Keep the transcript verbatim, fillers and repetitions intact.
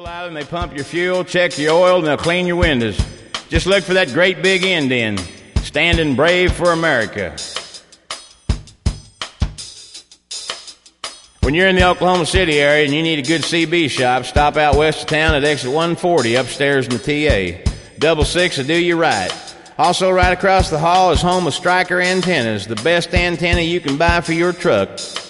Island, they pump your fuel, check your oil, and they'll clean your windows. Just look for that great big indent, standing brave for America. When you're in the Oklahoma City area and you need a good C B shop, stop out west of town at exit one forty upstairs in the T A. Double six will do you right. Also, right across the hall is home of Stryker Antennas, the best antenna you can buy for your truck.